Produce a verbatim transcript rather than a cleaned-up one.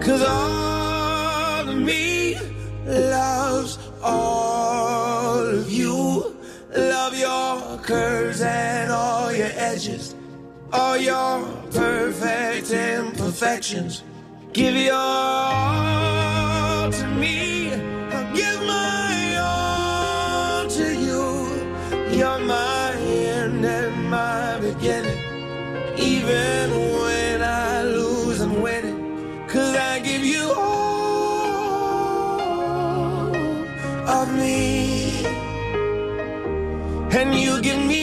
'Cause all of me loves all of you. Love your curves and all your edges, all your perfect imperfections. Give your all to me, I'll give my all to you. You're my end and my beginning, even when I lose I'm winning. 'Cause I give you all of me, and you give me